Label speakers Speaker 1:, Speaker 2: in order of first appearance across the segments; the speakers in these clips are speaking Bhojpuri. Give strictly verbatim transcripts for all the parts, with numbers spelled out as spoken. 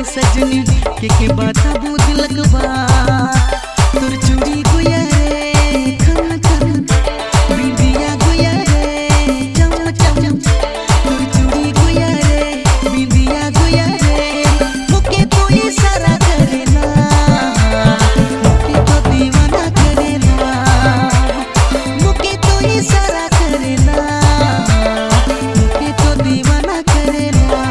Speaker 1: सजनी के के बाता बुझ लगवा तोर चूड़ी गुया रे खन खन बिंदिया गुया रे चम चम तोर चूड़ी गुया रे बिंदिया गुया रे मुके तो इशारा करेला मुके तो दीवाना करेला मुके तो इशारा करेला मुके तो दीवाना करेला।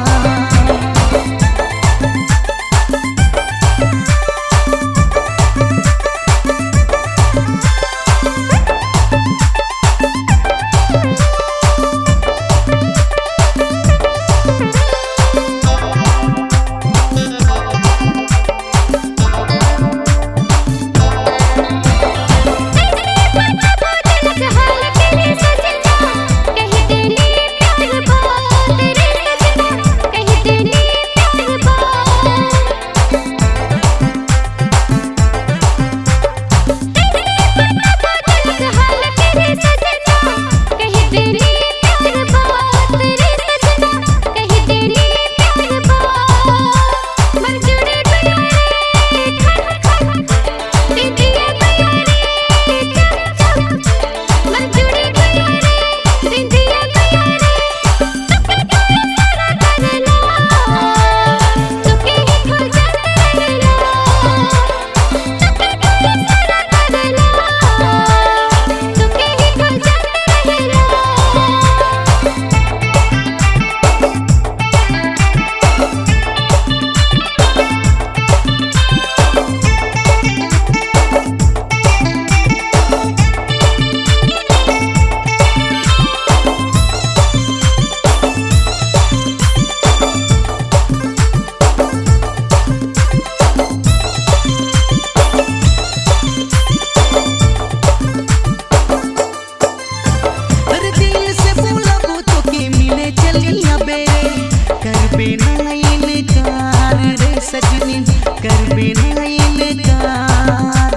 Speaker 1: सजनी कर बिना इनकार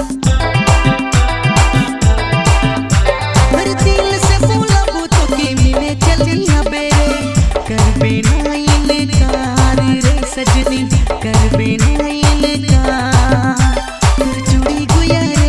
Speaker 1: हर दिल से बोला वो तो के मिले चलिया बेरे कर बिना इनकार रे सजनी कर बिना इनकार तोर चूड़ी गुया